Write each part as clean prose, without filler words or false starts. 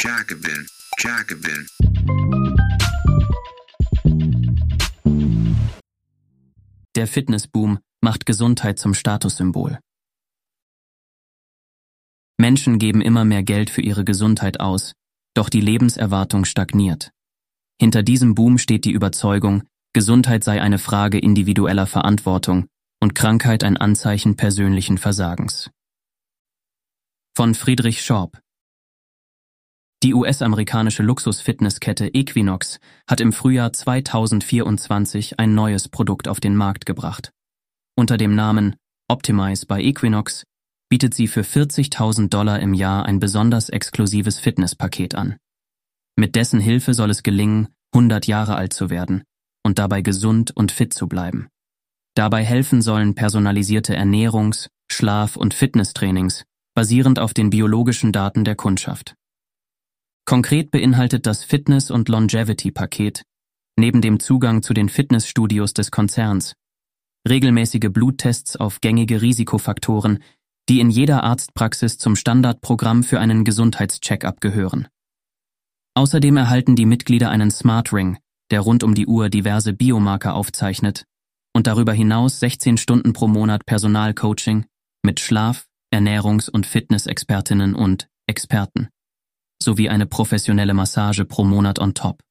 Jacobin, Jacobin. Der Fitnessboom macht Gesundheit zum Statussymbol. Menschen geben immer mehr Geld für ihre Gesundheit aus, doch die Lebenserwartung stagniert. Hinter diesem Boom steht die Überzeugung, Gesundheit sei eine Frage individueller Verantwortung und Krankheit ein Anzeichen persönlichen Versagens. Von Friedrich Schorb. Die US-amerikanische Luxus-Fitnesskette Equinox hat im Frühjahr 2024 ein neues Produkt auf den Markt gebracht. Unter dem Namen Optimize by Equinox bietet sie für $40.000 im Jahr ein besonders exklusives Fitnesspaket an. Mit dessen Hilfe soll es gelingen, 100 Jahre alt zu werden und dabei gesund und fit zu bleiben. Dabei helfen sollen personalisierte Ernährungs-, Schlaf- und Fitnesstrainings, basierend auf den biologischen Daten der Kundschaft. Konkret beinhaltet das Fitness- und Longevity-Paket, neben dem Zugang zu den Fitnessstudios des Konzerns, regelmäßige Bluttests auf gängige Risikofaktoren, die in jeder Arztpraxis zum Standardprogramm für einen Gesundheitscheck-up gehören. Außerdem erhalten die Mitglieder einen Smart Ring, der rund um die Uhr diverse Biomarker aufzeichnet und darüber hinaus 16 Stunden pro Monat Personalcoaching mit Schlaf-, Ernährungs- und Fitnessexpertinnen und Experten, sowie eine professionelle Massage pro Monat on top.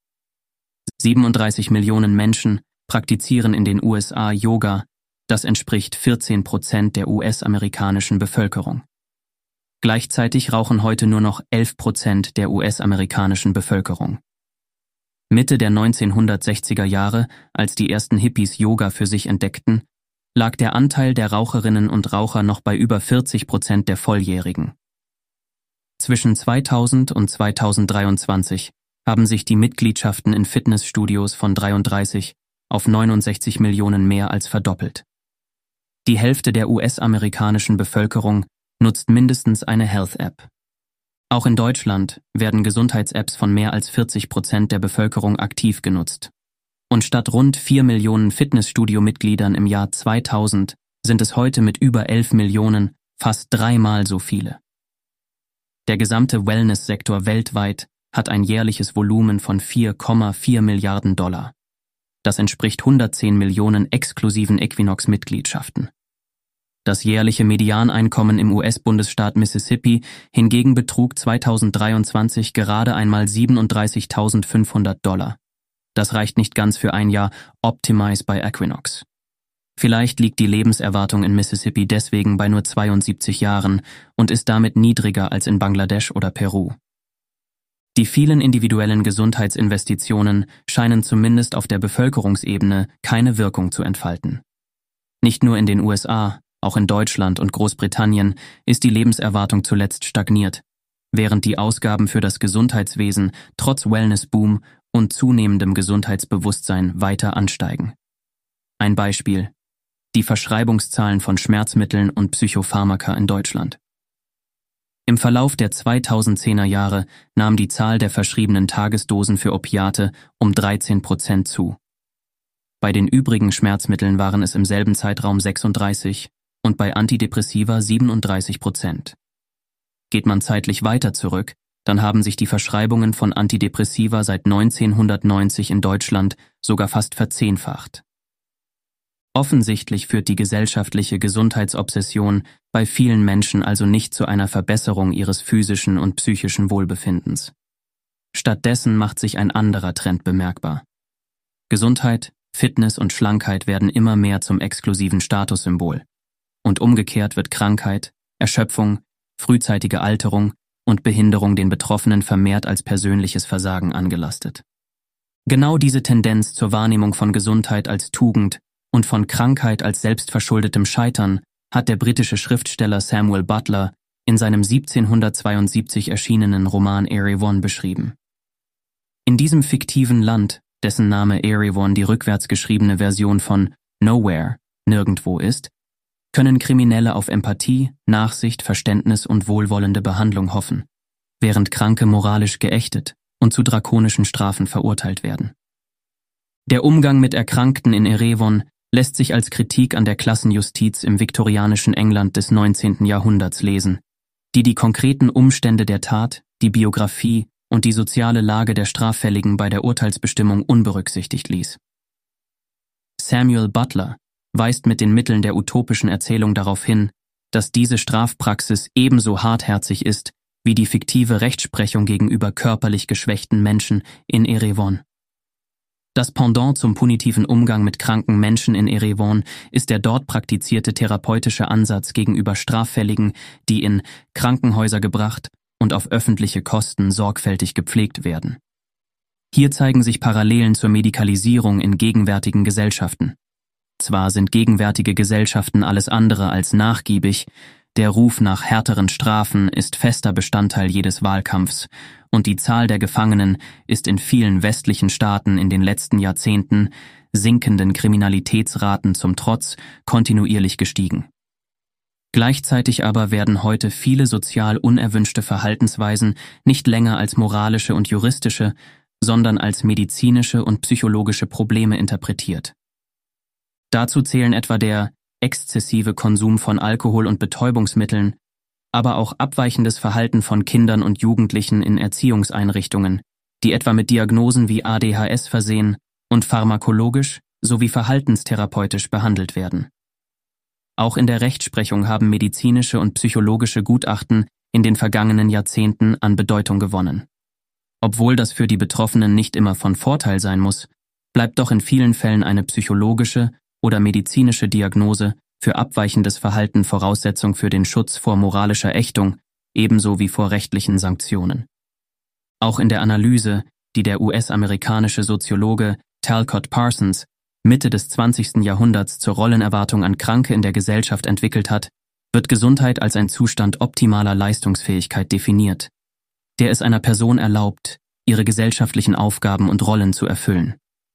37 Millionen Menschen praktizieren in den USA Yoga, das entspricht 14% der US-amerikanischen Bevölkerung. Gleichzeitig rauchen heute nur noch 11% der US-amerikanischen Bevölkerung. Mitte der 1960er Jahre, als die ersten Hippies Yoga für sich entdeckten, lag der Anteil der Raucherinnen und Raucher noch bei über 40% der Volljährigen. Zwischen 2000 und 2023 haben sich die Mitgliedschaften in Fitnessstudios von 33 auf 69 Millionen mehr als verdoppelt. Die Hälfte der US-amerikanischen Bevölkerung nutzt mindestens eine Health-App. Auch in Deutschland werden Gesundheits-Apps von mehr als 40% der Bevölkerung aktiv genutzt. Und statt rund 4 Millionen Fitnessstudio-Mitgliedern im Jahr 2000 sind es heute mit über 11 Millionen fast dreimal so viele. Der gesamte Wellness-Sektor weltweit hat ein jährliches Volumen von $4,4 Milliarden. Das entspricht 110 Millionen exklusiven Equinox-Mitgliedschaften. Das jährliche Medianeinkommen im US-Bundesstaat Mississippi hingegen betrug 2023 gerade einmal $37.500. Das reicht nicht ganz für ein Jahr Optimize by Equinox. Vielleicht liegt die Lebenserwartung in Mississippi deswegen bei nur 72 Jahren und ist damit niedriger als in Bangladesch oder Peru. Die vielen individuellen Gesundheitsinvestitionen scheinen zumindest auf der Bevölkerungsebene keine Wirkung zu entfalten. Nicht nur in den USA, auch in Deutschland und Großbritannien ist die Lebenserwartung zuletzt stagniert, während die Ausgaben für das Gesundheitswesen trotz Wellnessboom und zunehmendem Gesundheitsbewusstsein weiter ansteigen. Ein Beispiel: die Verschreibungszahlen von Schmerzmitteln und Psychopharmaka in Deutschland. Im Verlauf der 2010er Jahre nahm die Zahl der verschriebenen Tagesdosen für Opiate um 13% zu. Bei den übrigen Schmerzmitteln waren es im selben Zeitraum 36% und bei Antidepressiva 37%. Geht man zeitlich weiter zurück, dann haben sich die Verschreibungen von Antidepressiva seit 1990 in Deutschland sogar fast verzehnfacht. Offensichtlich führt die gesellschaftliche Gesundheitsobsession bei vielen Menschen also nicht zu einer Verbesserung ihres physischen und psychischen Wohlbefindens. Stattdessen macht sich ein anderer Trend bemerkbar. Gesundheit, Fitness und Schlankheit werden immer mehr zum exklusiven Statussymbol. Und umgekehrt wird Krankheit, Erschöpfung, frühzeitige Alterung und Behinderung den Betroffenen vermehrt als persönliches Versagen angelastet. Genau diese Tendenz zur Wahrnehmung von Gesundheit als Tugend und von Krankheit als selbstverschuldetem Scheitern hat der britische Schriftsteller Samuel Butler in seinem 1772 erschienenen Roman Erewhon beschrieben. In diesem fiktiven Land, dessen Name Erewhon die rückwärts geschriebene Version von Nowhere, nirgendwo ist, können Kriminelle auf Empathie, Nachsicht, Verständnis und wohlwollende Behandlung hoffen, während Kranke moralisch geächtet und zu drakonischen Strafen verurteilt werden. Der Umgang mit Erkrankten in Erewhon lässt sich als Kritik an der Klassenjustiz im viktorianischen England des 19. Jahrhunderts lesen, die konkreten Umstände der Tat, die Biografie und die soziale Lage der Straffälligen bei der Urteilsbestimmung unberücksichtigt ließ. Samuel Butler weist mit den Mitteln der utopischen Erzählung darauf hin, dass diese Strafpraxis ebenso hartherzig ist wie die fiktive Rechtsprechung gegenüber körperlich geschwächten Menschen in Erewhon. Das Pendant zum punitiven Umgang mit kranken Menschen in Erewhon ist der dort praktizierte therapeutische Ansatz gegenüber Straffälligen, die in Krankenhäuser gebracht und auf öffentliche Kosten sorgfältig gepflegt werden. Hier zeigen sich Parallelen zur Medikalisierung in gegenwärtigen Gesellschaften. Zwar sind gegenwärtige Gesellschaften alles andere als nachgiebig, der Ruf nach härteren Strafen ist fester Bestandteil jedes Wahlkampfs und die Zahl der Gefangenen ist in vielen westlichen Staaten in den letzten Jahrzehnten, sinkenden Kriminalitätsraten zum Trotz, kontinuierlich gestiegen. Gleichzeitig aber werden heute viele sozial unerwünschte Verhaltensweisen nicht länger als moralische und juristische, sondern als medizinische und psychologische Probleme interpretiert. Dazu zählen etwa der exzessive Konsum von Alkohol und Betäubungsmitteln, aber auch abweichendes Verhalten von Kindern und Jugendlichen in Erziehungseinrichtungen, die etwa mit Diagnosen wie ADHS versehen und pharmakologisch sowie verhaltenstherapeutisch behandelt werden. Auch in der Rechtsprechung haben medizinische und psychologische Gutachten in den vergangenen Jahrzehnten an Bedeutung gewonnen. Obwohl das für die Betroffenen nicht immer von Vorteil sein muss, bleibt doch in vielen Fällen eine psychologische oder medizinische Diagnose für abweichendes Verhalten Voraussetzung für den Schutz vor moralischer Ächtung, ebenso wie vor rechtlichen Sanktionen. Auch in der Analyse, die der US-amerikanische Soziologe Talcott Parsons Mitte des 20. Jahrhunderts zur Rollenerwartung an Kranke in der Gesellschaft entwickelt hat, wird Gesundheit als ein Zustand optimaler Leistungsfähigkeit definiert, der es einer Person erlaubt, ihre gesellschaftlichen Aufgaben und Rollen zu erfüllen.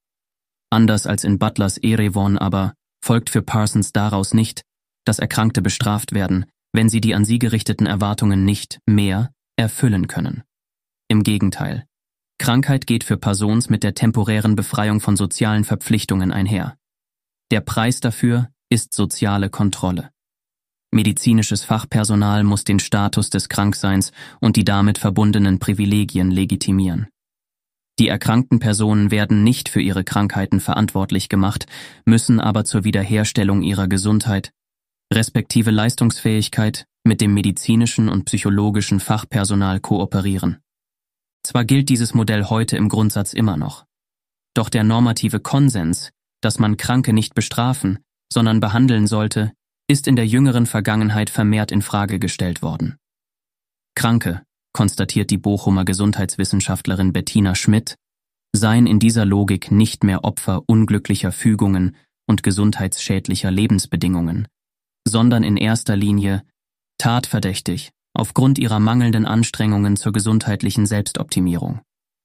Anders als in Butlers Erewhon aber folgt für Parsons daraus nicht, dass Erkrankte bestraft werden, wenn sie die an sie gerichteten Erwartungen nicht mehr erfüllen können. Im Gegenteil, Krankheit geht für Parsons mit der temporären Befreiung von sozialen Verpflichtungen einher. Der Preis dafür ist soziale Kontrolle. Medizinisches Fachpersonal muss den Status des Krankseins und die damit verbundenen Privilegien legitimieren. Die erkrankten Personen werden nicht für ihre Krankheiten verantwortlich gemacht, müssen aber zur Wiederherstellung ihrer Gesundheit, respektive Leistungsfähigkeit, mit dem medizinischen und psychologischen Fachpersonal kooperieren. Zwar gilt dieses Modell heute im Grundsatz immer noch, doch der normative Konsens, dass man Kranke nicht bestrafen, sondern behandeln sollte, ist in der jüngeren Vergangenheit vermehrt in Frage gestellt worden. Kranke, konstatiert die Bochumer Gesundheitswissenschaftlerin Bettina Schmidt, seien in dieser Logik nicht mehr Opfer unglücklicher Fügungen und gesundheitsschädlicher Lebensbedingungen, sondern in erster Linie tatverdächtig aufgrund ihrer mangelnden Anstrengungen zur gesundheitlichen Selbstoptimierung.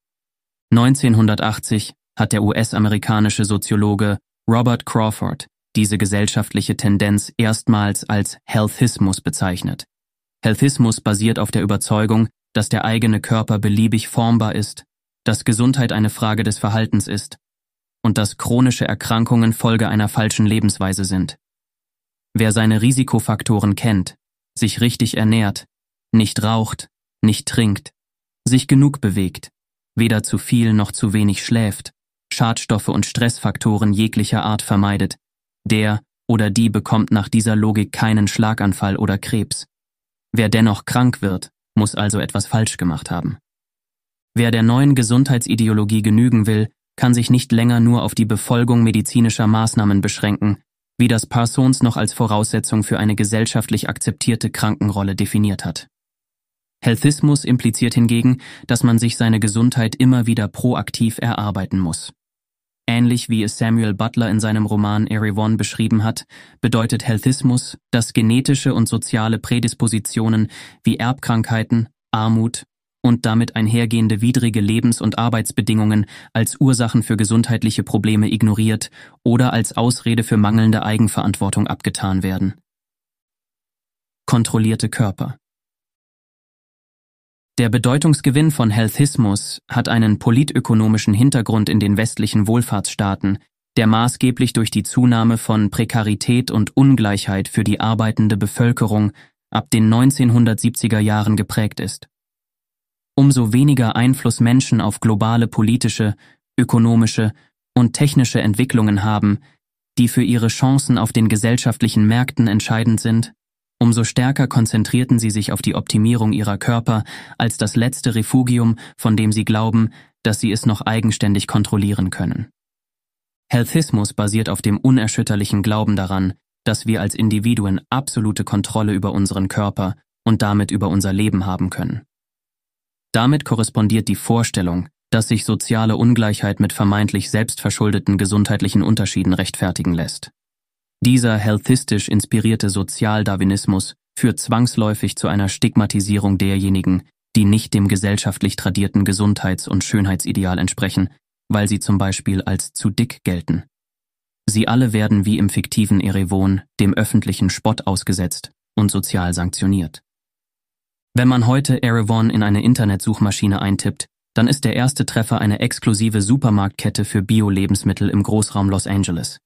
1980 hat der US-amerikanische Soziologe Robert Crawford diese gesellschaftliche Tendenz erstmals als Healthismus bezeichnet. Healthismus basiert auf der Überzeugung, dass der eigene Körper beliebig formbar ist, dass Gesundheit eine Frage des Verhaltens ist und dass chronische Erkrankungen Folge einer falschen Lebensweise sind. Wer seine Risikofaktoren kennt, sich richtig ernährt, nicht raucht, nicht trinkt, sich genug bewegt, weder zu viel noch zu wenig schläft, Schadstoffe und Stressfaktoren jeglicher Art vermeidet, der oder die bekommt nach dieser Logik keinen Schlaganfall oder Krebs. Wer dennoch krank wird, muss also etwas falsch gemacht haben. Wer der neuen Gesundheitsideologie genügen will, kann sich nicht länger nur auf die Befolgung medizinischer Maßnahmen beschränken, wie das Parsons noch als Voraussetzung für eine gesellschaftlich akzeptierte Krankenrolle definiert hat. Healthismus impliziert hingegen, dass man sich seine Gesundheit immer wieder proaktiv erarbeiten muss. Ähnlich wie es Samuel Butler in seinem Roman Erewhon beschrieben hat, bedeutet Healthismus, dass genetische und soziale Prädispositionen wie Erbkrankheiten, Armut und damit einhergehende widrige Lebens- und Arbeitsbedingungen als Ursachen für gesundheitliche Probleme ignoriert oder als Ausrede für mangelnde Eigenverantwortung abgetan werden. Kontrollierte Körper. Der Bedeutungsgewinn von Healthismus hat einen politökonomischen Hintergrund in den westlichen Wohlfahrtsstaaten, der maßgeblich durch die Zunahme von Prekarität und Ungleichheit für die arbeitende Bevölkerung ab den 1970er Jahren geprägt ist. umso weniger Einfluss Menschen auf globale politische, ökonomische und technische Entwicklungen haben, die für ihre Chancen auf den gesellschaftlichen Märkten entscheidend sind, umso stärker konzentrierten sie sich auf die Optimierung ihrer Körper als das letzte Refugium, von dem sie glauben, dass sie es noch eigenständig kontrollieren können. Healthismus basiert auf dem unerschütterlichen Glauben daran, dass wir als Individuen absolute Kontrolle über unseren Körper und damit über unser Leben haben können. Damit korrespondiert die Vorstellung, dass sich soziale Ungleichheit mit vermeintlich selbstverschuldeten gesundheitlichen Unterschieden rechtfertigen lässt. Dieser healthistisch inspirierte Sozialdarwinismus führt zwangsläufig zu einer Stigmatisierung derjenigen, die nicht dem gesellschaftlich tradierten Gesundheits- und Schönheitsideal entsprechen, weil sie zum Beispiel als zu dick gelten. Sie alle werden wie im fiktiven Erewhon dem öffentlichen Spott ausgesetzt und sozial sanktioniert. Wenn man heute Erewhon in eine Internetsuchmaschine eintippt, dann ist der erste Treffer eine exklusive Supermarktkette für Bio-Lebensmittel im Großraum Los Angeles.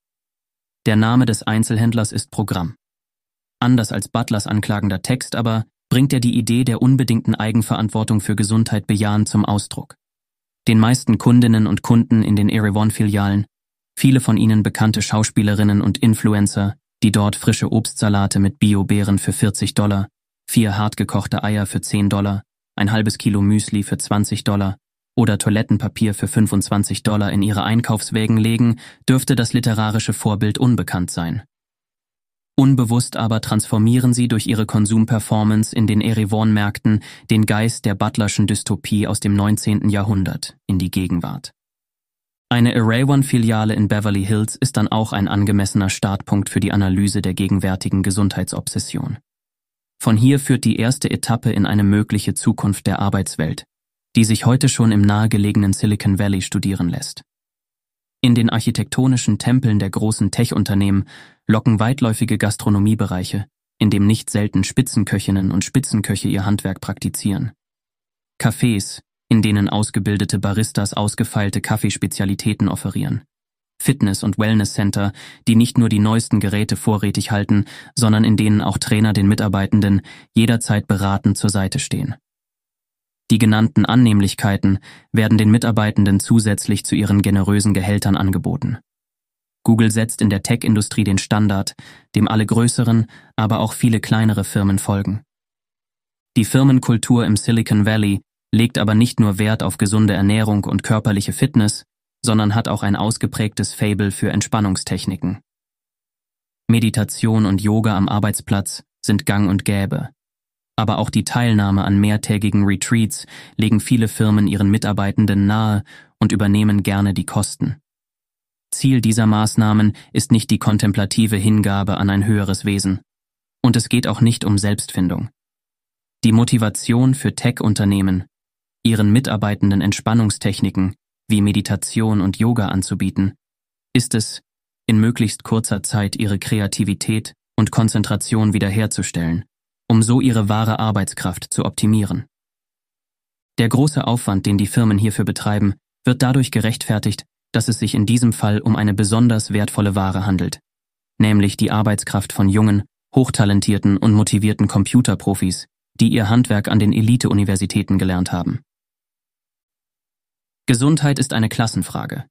Der Name des Einzelhändlers ist Programm. Anders als Butlers anklagender Text aber bringt er die Idee der unbedingten Eigenverantwortung für Gesundheit bejahend zum Ausdruck. Den meisten Kundinnen und Kunden in den Erewhon-Filialen, viele von ihnen bekannte Schauspielerinnen und Influencer, die dort frische Obstsalate mit Bio-Beeren für $40, 4 hartgekochte Eier für $10, ein halbes Kilo Müsli für $20 oder Toilettenpapier für $25 in ihre Einkaufswägen legen, dürfte das literarische Vorbild unbekannt sein. Unbewusst aber transformieren sie durch ihre Konsumperformance in den Erewhon-Märkten den Geist der Butlerschen Dystopie aus dem 19. Jahrhundert in die Gegenwart. Eine Erewhon-Filiale in Beverly Hills ist dann auch ein angemessener Startpunkt für die Analyse der gegenwärtigen Gesundheitsobsession. Von hier führt die erste Etappe in eine mögliche Zukunft der Arbeitswelt, die sich heute schon im nahegelegenen Silicon Valley studieren lässt. In den architektonischen Tempeln der großen Tech-Unternehmen locken weitläufige Gastronomiebereiche, in dem nicht selten Spitzenköchinnen und Spitzenköche ihr Handwerk praktizieren. Cafés, in denen ausgebildete Baristas ausgefeilte Kaffeespezialitäten offerieren. Fitness- und Wellness-Center, die nicht nur die neuesten Geräte vorrätig halten, sondern in denen auch Trainer den Mitarbeitenden jederzeit beratend zur Seite stehen. Die genannten Annehmlichkeiten werden den Mitarbeitenden zusätzlich zu ihren generösen Gehältern angeboten. Google setzt in der Tech-Industrie den Standard, dem alle größeren, aber auch viele kleinere Firmen folgen. Die Firmenkultur im Silicon Valley legt aber nicht nur Wert auf gesunde Ernährung und körperliche Fitness, sondern hat auch ein ausgeprägtes Faible für Entspannungstechniken. Meditation und Yoga am Arbeitsplatz sind gang und gäbe. Aber auch die Teilnahme an mehrtägigen Retreats legen viele Firmen ihren Mitarbeitenden nahe und übernehmen gerne die Kosten. Ziel dieser Maßnahmen ist nicht die kontemplative Hingabe an ein höheres Wesen. Und es geht auch nicht um Selbstfindung. Die Motivation für Tech-Unternehmen, ihren Mitarbeitenden Entspannungstechniken wie Meditation und Yoga anzubieten, ist es, in möglichst kurzer Zeit ihre Kreativität und Konzentration wiederherzustellen, um so ihre wahre Arbeitskraft zu optimieren. Der große Aufwand, den die Firmen hierfür betreiben, wird dadurch gerechtfertigt, dass es sich in diesem Fall um eine besonders wertvolle Ware handelt, nämlich die Arbeitskraft von jungen, hochtalentierten und motivierten Computerprofis, die ihr Handwerk an den Elite-Universitäten gelernt haben. Gesundheit ist eine Klassenfrage.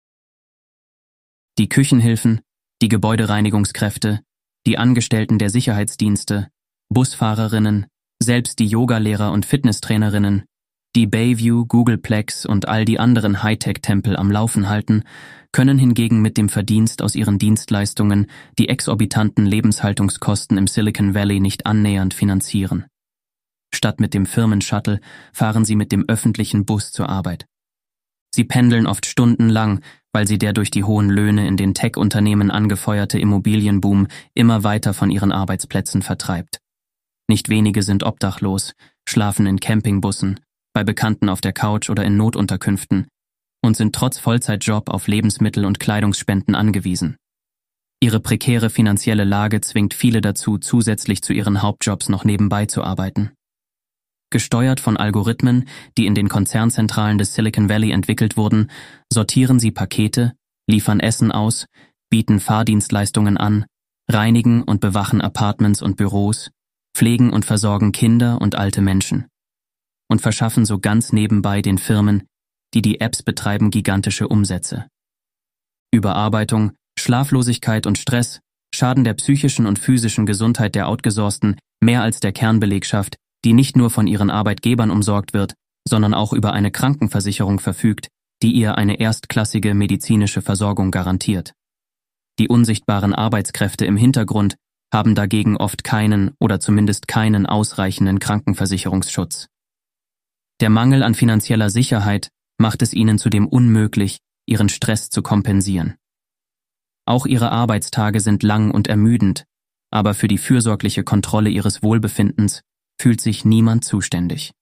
Die Küchenhilfen, die Gebäudereinigungskräfte, die Angestellten der Sicherheitsdienste, Busfahrerinnen, selbst die Yogalehrer und Fitnesstrainerinnen, die Bayview, Googleplex und all die anderen Hightech-Tempel am Laufen halten, können hingegen mit dem Verdienst aus ihren Dienstleistungen die exorbitanten Lebenshaltungskosten im Silicon Valley nicht annähernd finanzieren. Statt mit dem Firmenshuttle fahren sie mit dem öffentlichen Bus zur Arbeit. Sie pendeln oft stundenlang, weil sie der durch die hohen Löhne in den Tech-Unternehmen angefeuerte Immobilienboom immer weiter von ihren Arbeitsplätzen vertreibt. Nicht wenige sind obdachlos, schlafen in Campingbussen, bei Bekannten auf der Couch oder in Notunterkünften und sind trotz Vollzeitjob auf Lebensmittel- und Kleidungsspenden angewiesen. Ihre prekäre finanzielle Lage zwingt viele dazu, zusätzlich zu ihren Hauptjobs noch nebenbei zu arbeiten. Gesteuert von Algorithmen, die in den Konzernzentralen des Silicon Valley entwickelt wurden, sortieren sie Pakete, liefern Essen aus, bieten Fahrdienstleistungen an, reinigen und bewachen Apartments und Büros, pflegen und versorgen Kinder und alte Menschen. und verschaffen so ganz nebenbei den Firmen, die die Apps betreiben, gigantische Umsätze. Überarbeitung, Schlaflosigkeit und Stress schaden der psychischen und physischen Gesundheit der Outgesourcten mehr als der Kernbelegschaft, die nicht nur von ihren Arbeitgebern umsorgt wird, sondern auch über eine Krankenversicherung verfügt, die ihr eine erstklassige medizinische Versorgung garantiert. Die unsichtbaren Arbeitskräfte im Hintergrund haben dagegen oft keinen oder zumindest keinen ausreichenden Krankenversicherungsschutz. Der Mangel an finanzieller Sicherheit macht es ihnen zudem unmöglich, ihren Stress zu kompensieren. Auch ihre Arbeitstage sind lang und ermüdend, aber für die fürsorgliche Kontrolle ihres Wohlbefindens fühlt sich niemand zuständig.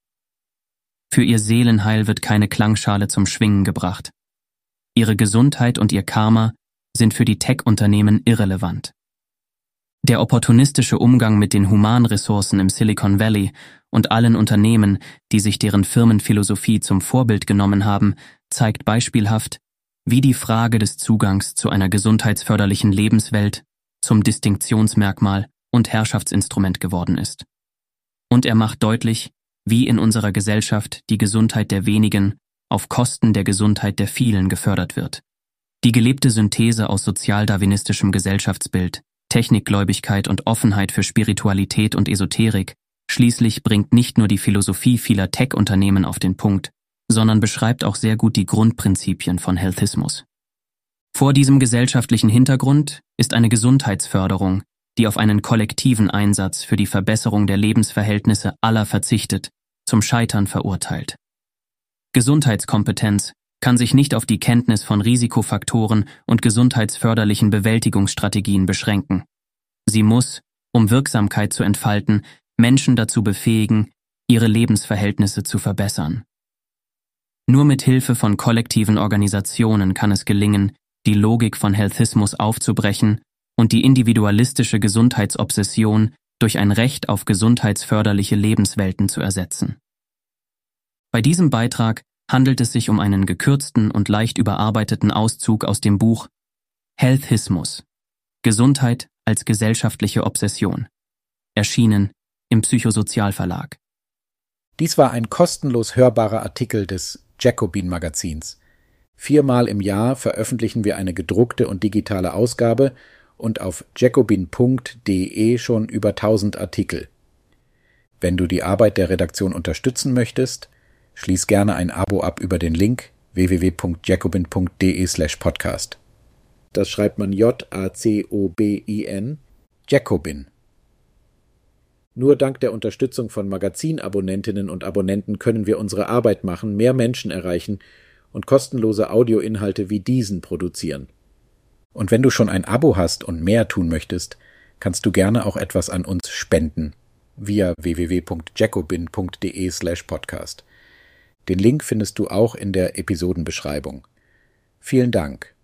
Für ihr Seelenheil wird keine Klangschale zum Schwingen gebracht. Ihre Gesundheit und ihr Karma sind für die Tech-Unternehmen irrelevant. Der opportunistische Umgang mit den Humanressourcen im Silicon Valley und allen Unternehmen, die sich deren Firmenphilosophie zum Vorbild genommen haben, zeigt beispielhaft, wie die Frage des Zugangs zu einer gesundheitsförderlichen Lebenswelt zum Distinktionsmerkmal und Herrschaftsinstrument geworden ist. Und er macht deutlich, wie in unserer Gesellschaft die Gesundheit der wenigen auf Kosten der Gesundheit der vielen gefördert wird. Die gelebte Synthese aus sozialdarwinistischem Gesellschaftsbild, Technikgläubigkeit und Offenheit für Spiritualität und Esoterik schließlich bringt nicht nur die Philosophie vieler Tech-Unternehmen auf den Punkt, sondern beschreibt auch sehr gut die Grundprinzipien von Healthismus. Vor diesem gesellschaftlichen Hintergrund ist eine Gesundheitsförderung, die auf einen kollektiven Einsatz für die Verbesserung der Lebensverhältnisse aller verzichtet, zum Scheitern verurteilt. Gesundheitskompetenz kann sich nicht auf die Kenntnis von Risikofaktoren und gesundheitsförderlichen Bewältigungsstrategien beschränken. Sie muss, um Wirksamkeit zu entfalten, Menschen dazu befähigen, ihre Lebensverhältnisse zu verbessern. Nur mit Hilfe von kollektiven Organisationen kann es gelingen, die Logik von Healthismus aufzubrechen und die individualistische Gesundheitsobsession durch ein Recht auf gesundheitsförderliche Lebenswelten zu ersetzen. Bei diesem Beitrag handelt es sich um einen gekürzten und leicht überarbeiteten Auszug aus dem Buch Healthismus – Gesundheit als gesellschaftliche Obsession, erschienen im Psychosozialverlag. Dies war ein kostenlos hörbarer Artikel des Jacobin-Magazins. 4-mal im Jahr veröffentlichen wir eine gedruckte und digitale Ausgabe und auf jacobin.de schon über 1000 Artikel. Wenn du die Arbeit der Redaktion unterstützen möchtest, schließ gerne ein Abo ab über den Link www.jacobin.de/podcast. Das schreibt man Jacobin, Jacobin. Nur dank der Unterstützung von Magazinabonnentinnen und Abonnenten können wir unsere Arbeit machen, mehr Menschen erreichen und kostenlose Audioinhalte wie diesen produzieren. Und wenn du schon ein Abo hast und mehr tun möchtest, kannst du gerne auch etwas an uns spenden via www.jacobin.de/podcast. Den Link findest du auch in der Episodenbeschreibung. Vielen Dank.